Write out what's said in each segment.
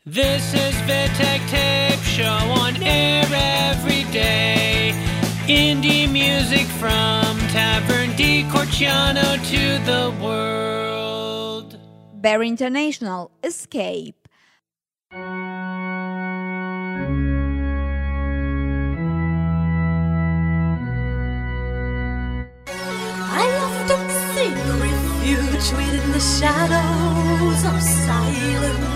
This is Vitek Tape Show on air every day. Indie music from Tavern di Corciano to the world. Very International, Escape. I often seek refuge within the shadows of silence.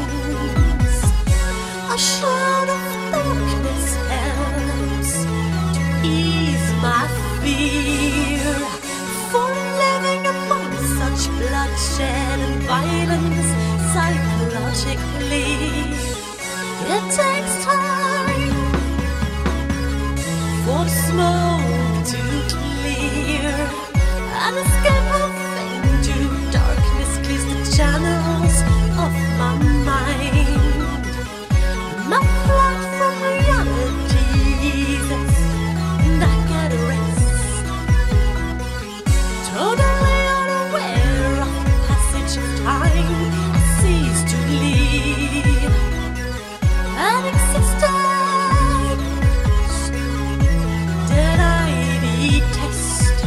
A shroud of darkness helps to ease my fear. For living among such bloodshed and violence psychologically, it takes time for the smoke to clear. An escape of into darkness clears the channels of my mind. My flight from realities, and I get rest. Totally unaware of the passage of time, I cease to live. An existence that I detest.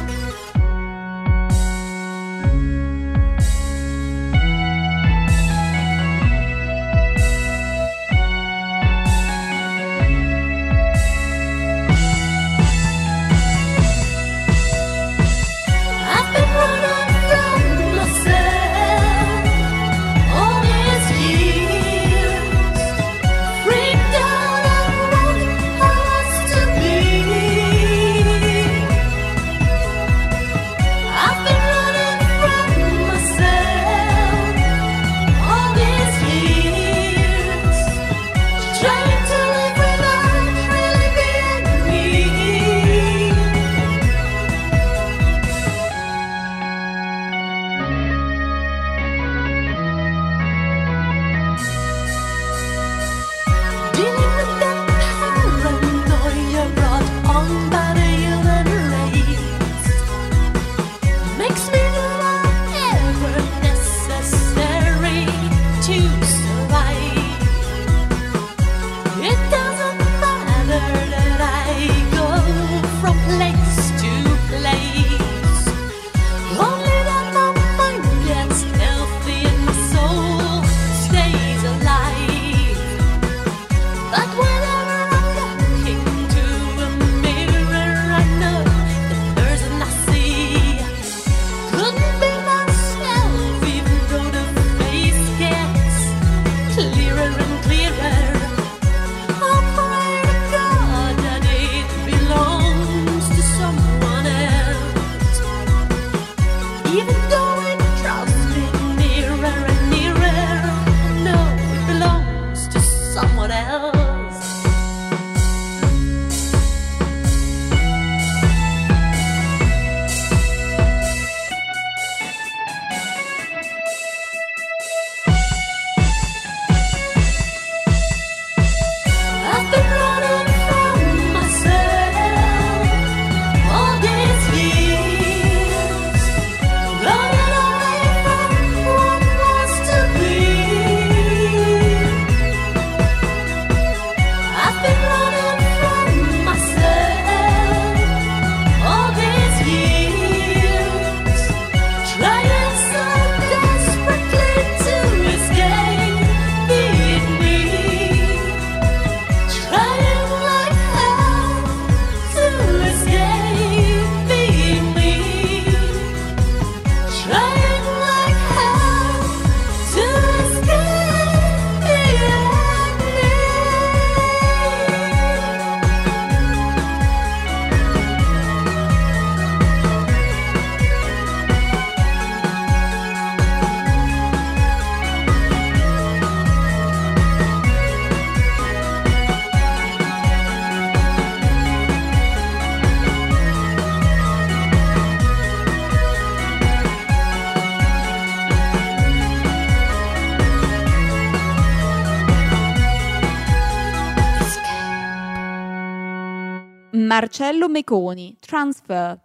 Marcello Meconi, Transfer.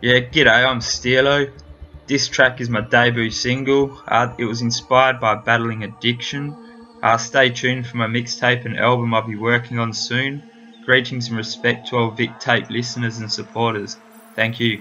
Yeah, g'day, I'm Steelo. This track is my debut single. It was inspired by battling addiction. Stay tuned for my mixtape and album I'll be working on soon. Greetings and respect to all Vic Tape listeners and supporters. Thank you.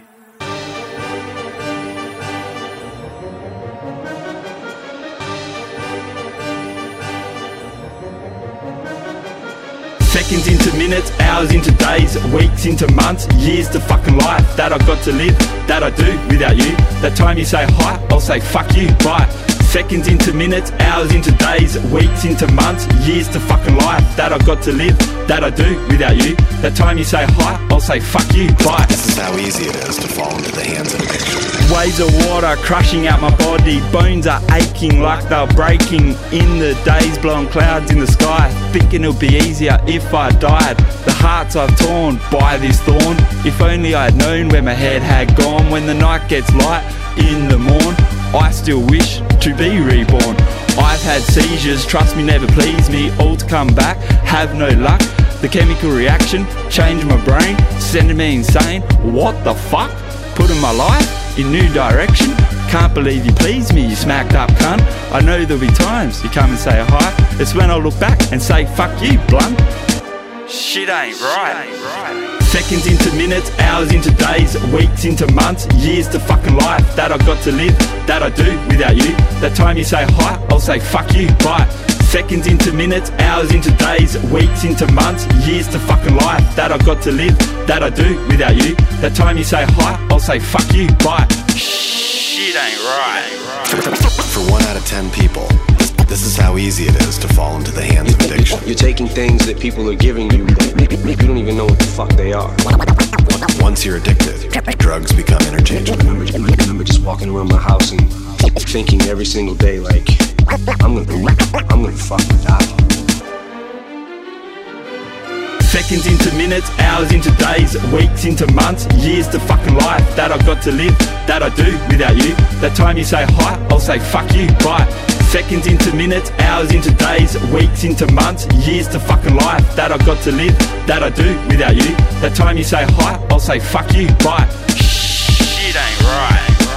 Seconds into minutes, hours into days, weeks into months, years to fucking life that I got to live, that I do without you. That time you say hi, I'll say fuck you, bye. Seconds into minutes, hours into days, weeks into months, years to fucking life that I got to live, that I do without you. That time you say hi, I'll say fuck you, bye. This is how easy it is to fall into the hands of addiction. Waves of water crushing out my body, bones are aching like they're breaking in the days, blowing clouds in the sky, thinking it would be easier if I died. The hearts I've torn by this thorn, if only I had known where my head had gone. When the night gets light in the morn, I still wish to be reborn. I've had seizures, trust me, never please me, all to come back, have no luck. The chemical reaction changed my brain, sending me insane. What the fuck? Putting my life in new direction. Can't believe you pleased me, you smacked up cunt. I know there'll be times you come and say hi. It's when I look back and say fuck you, blunt. Shit ain't right. Seconds into minutes, hours into days, weeks into months, years to fucking life that I got to live, that I do without you. That time you say hi, I'll say fuck you, bye. Seconds into minutes, hours into days, weeks into months, years to fucking life that I got to live, that I do without you. That time you say hi, I'll say fuck you, bye. Shit ain't right. For 1 out of 10 people, this is how easy it is to fall into the hands of addiction. You're taking things that people are giving you that you don't even know what the fuck they are. Once you're addicted, drugs become interchangeable. I remember just walking around my house and thinking every single day, like, I'm gonna fucking die. Seconds into minutes, hours into days, weeks into months, years to fucking life that I got to live, that I do without you. That time you say hi, I'll say fuck you, bye. Seconds into minutes, hours into days, weeks into months, years to fucking life that I got to live, that I do without you. That time you say hi, I'll say fuck you, bye. Shit ain't right.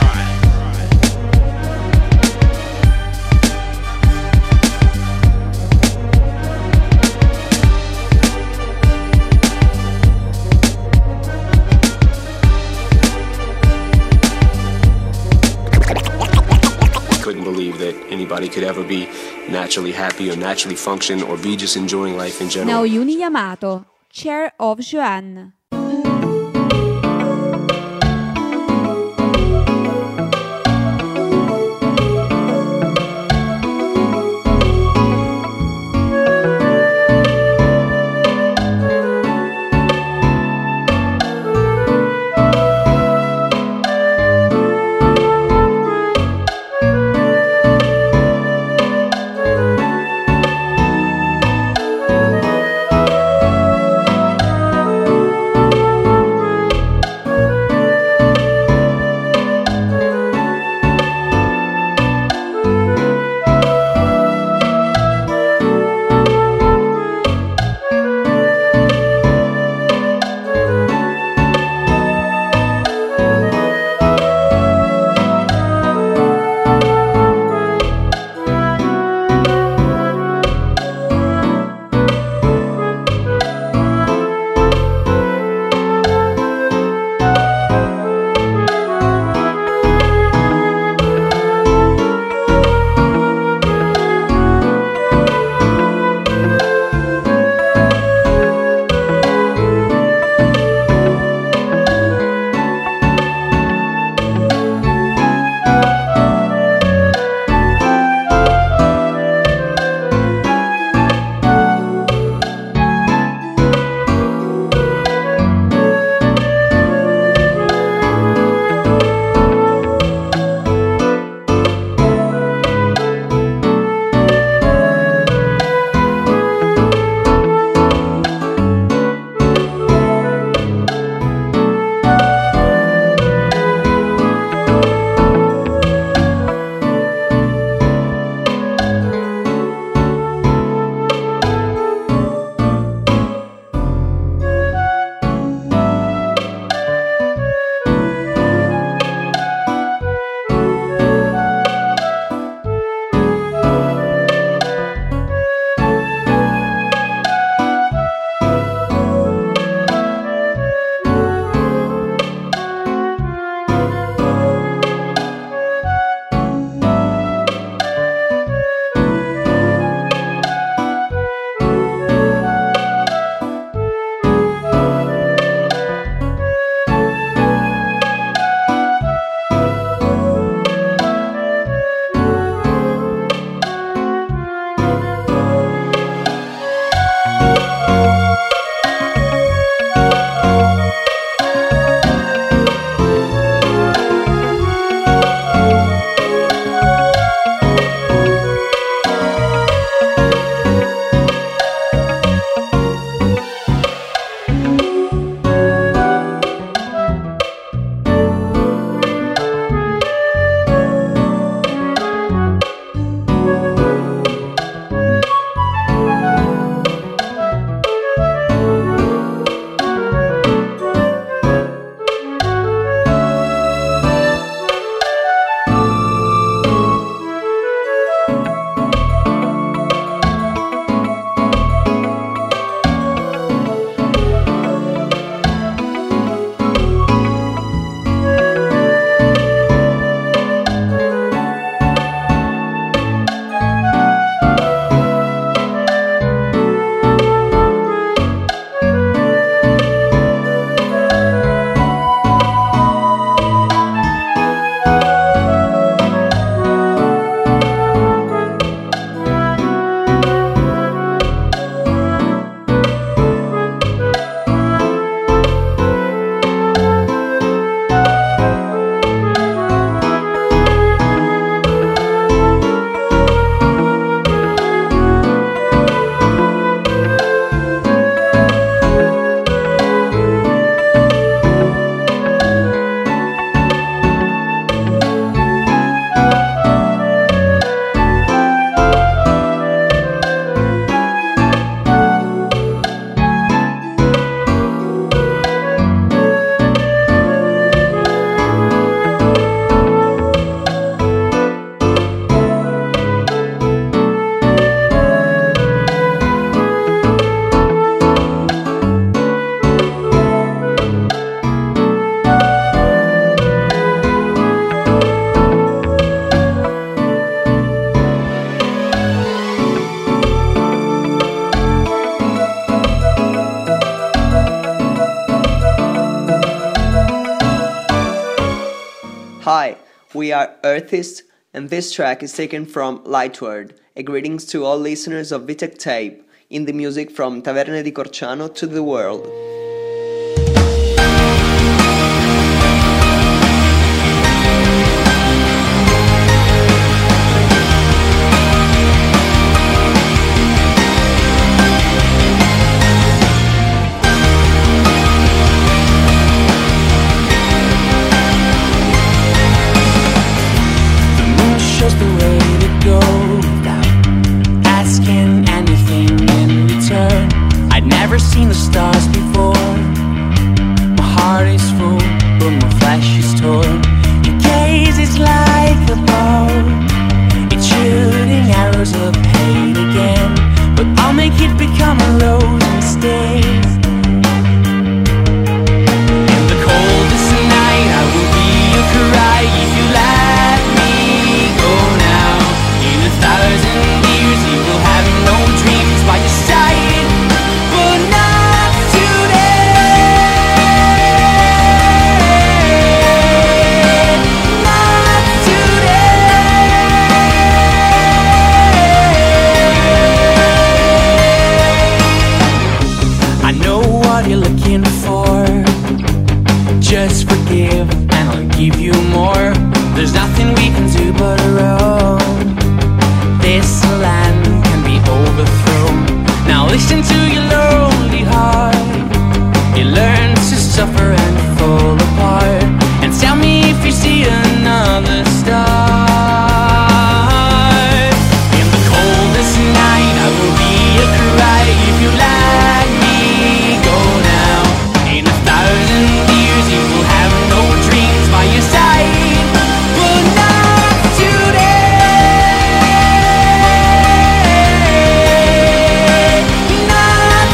Couldn't believe that anybody could ever be naturally happy or naturally function or be just enjoying life in general. Naoyuni Yamato, Chair of Joanne. Hi, we are Earthists, and this track is taken from Lightward. A greetings to all listeners of Vitek Tape, in the music from Taverna di Corciano to the world. Never seen the stars before. My heart is full, but my flesh is torn. Your gaze is like a bow, it's shooting arrows of hate again. But I'll make it become a rose instead. In the coldest night, I will be your cry if you let me go now. In 1,000 years, you will have no dreams by your side. Just forgive and I'll give you more. There's nothing we can do but row. This land can be overthrown. Now listen to your lonely heart. It learns to suffer and fall apart. And tell me if you see another star. In the coldest night I will be a cry if you let me go now. In 1,000 years you will have no dreams by your side, but not today, not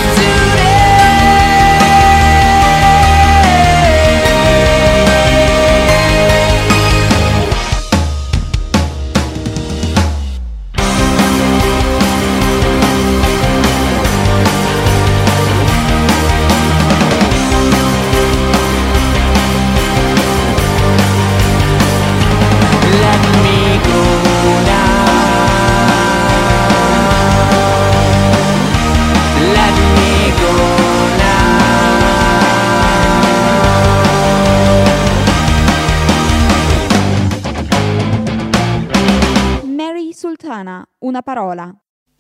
Mary Sultana, una parola.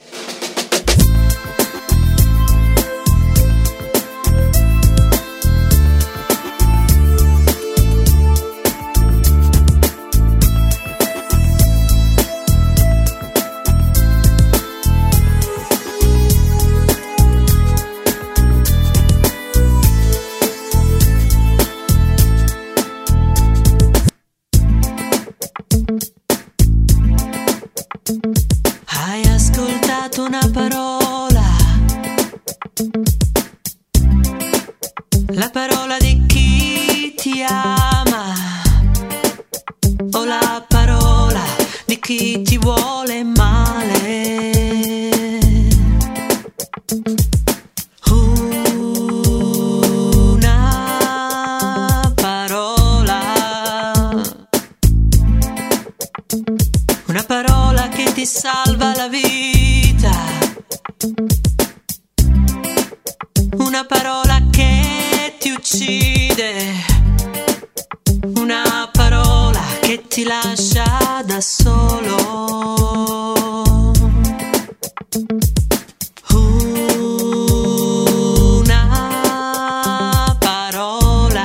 Hai ascoltato una parola, la parola di chi ti ama, o la parola di chi ti vuole male. Una parola che ti salva la vita, una parola che ti uccide, una parola che ti lascia da solo. Una parola.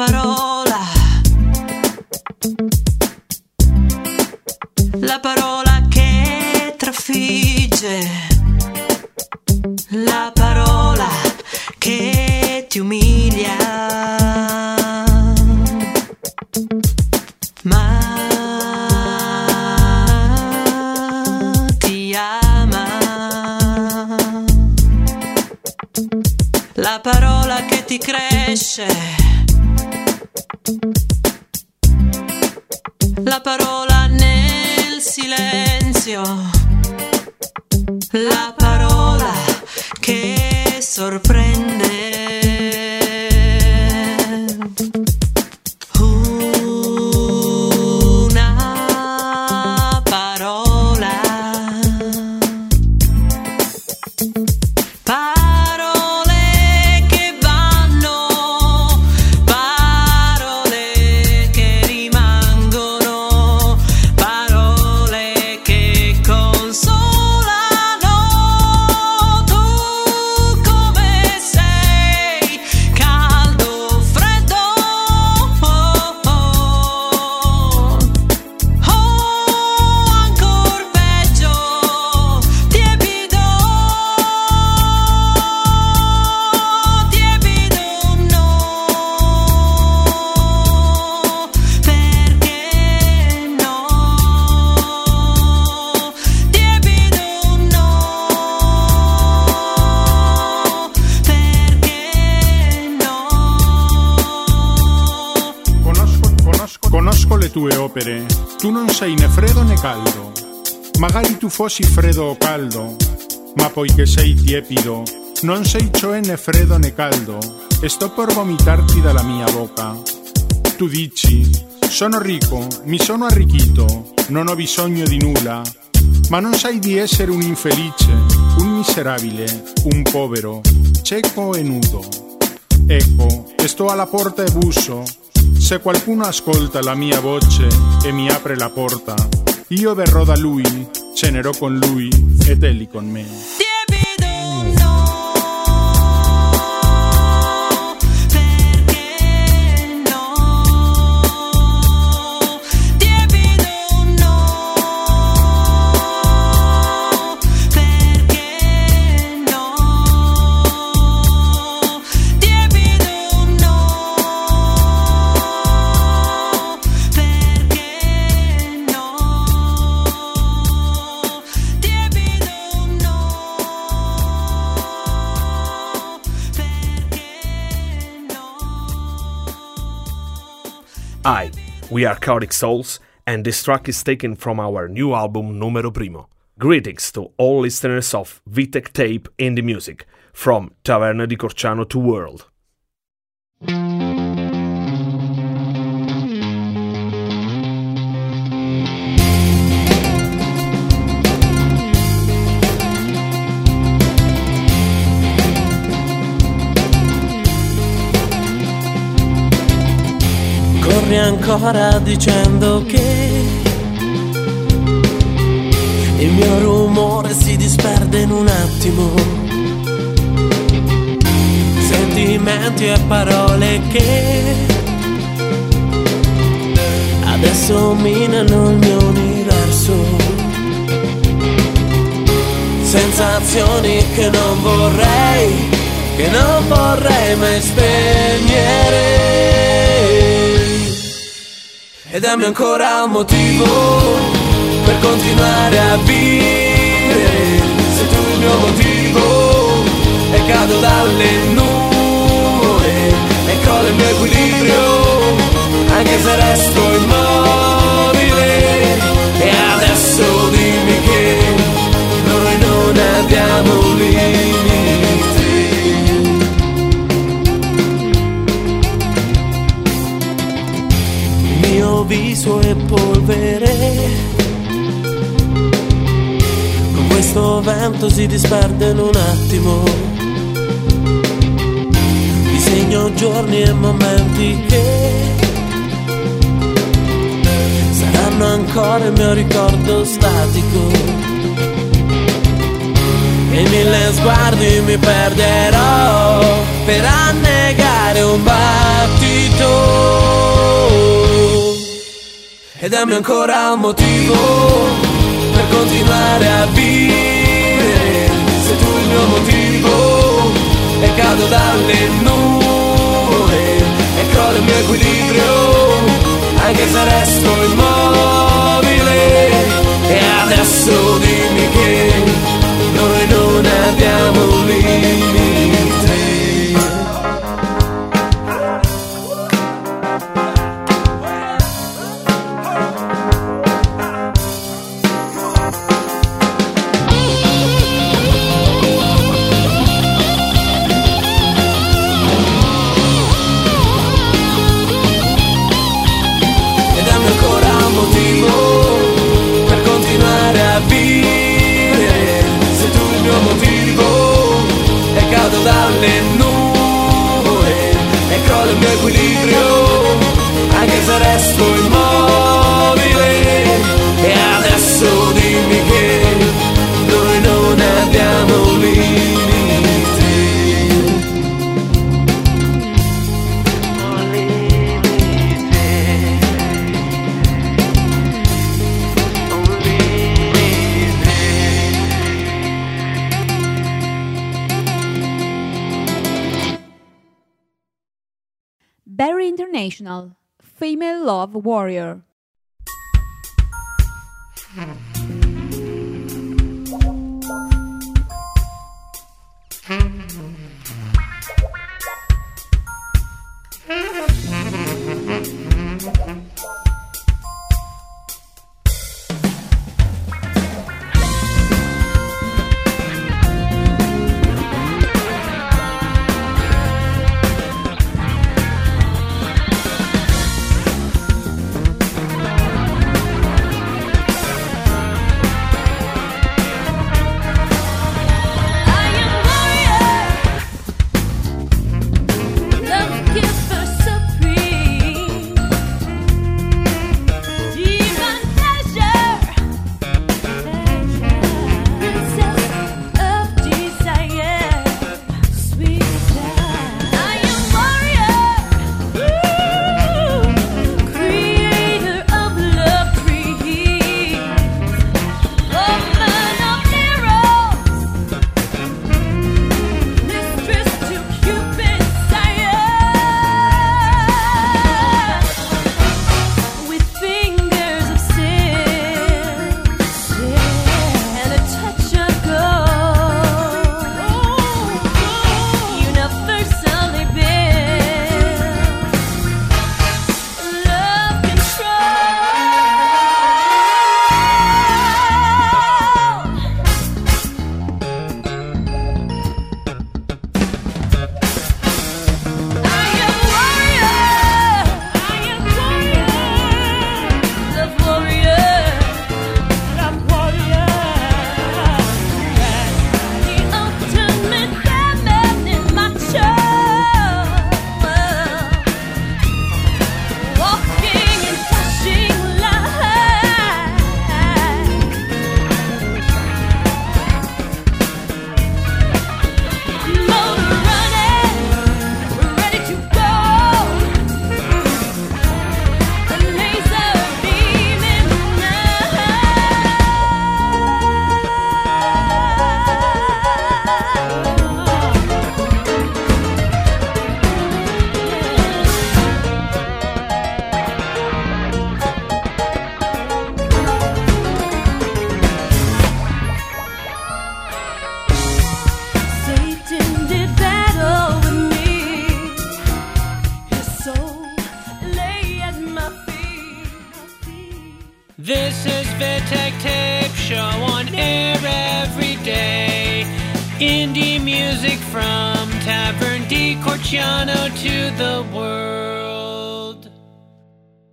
la parola che trafigge, la parola che ti umilia, ma ti ama, la parola che ti cresce, la parola nel silenzio, la parola che sorprende. Una parola, parole che vanno, parole che rimangono, parole che consolano. Tu come sei, caldo, freddo, ancor peggio, tiepido, tiepido no, perché no, tiepido no, perché no. Conosco le tue opere, tu non sei né freddo né caldo. Magari tu fossi freddo o caldo, ma poiché sei tiepido, non sei cioè né freddo né caldo, e sto per vomitarti dalla mia bocca. Tu dici, sono ricco, mi sono arricchito, non ho bisogno di nulla, ma non sai di essere un infelice, un miserabile, un povero, cieco e nudo. Ecco, sto alla porta e busso. Se qualcuno ascolta la mia voce e mi apre la porta, io verrò da lui, cenerò con lui ed egli con me. Tiepido no, perché no, tiepido no, perché no, tiepido no, perché no, tiepido no, Hi, we are Chaotic Souls, and this track is taken from our new album Numero Primo. Greetings to all listeners of Vitek Tape Indie Music, from Taverna di Corciano to World. corri ancora dicendo che il mio rumore si disperde in un attimo. Sentimenti e parole che adesso minano il mio universo. Sensazioni che non vorrei mai spegnere. E dammi ancora un motivo per continuare a vivere. Sei tu il mio motivo e cado dalle nuvole e crollo il mio equilibrio, anche se resto immobile. E adesso dimmi che noi non abbiamo limiti. Il mio viso è polvere, con questo vento si disperde in un attimo. Disegno giorni e momenti che saranno ancora il mio ricordo statico. in mille sguardi mi perderò per annegare un battito. E dammi ancora un motivo per continuare a vivere. Sei tu il mio motivo e cado dalle nuvole e crolla il mio equilibrio, anche se resto immobile. E adesso dimmi che noi non abbiamo un limite. E dammi ancora un motivo per continuare a vivere. Sei tu il mio motivo e cado dalle nuvole e crolla il mio equilibrio, anche se resto immobile. E adesso dimmi che noi non abbiamo un limite. Barry International, Female Love Warrior. This is Vitek Tape Show on air every day. Indie music from Tavern di Corciano to the world.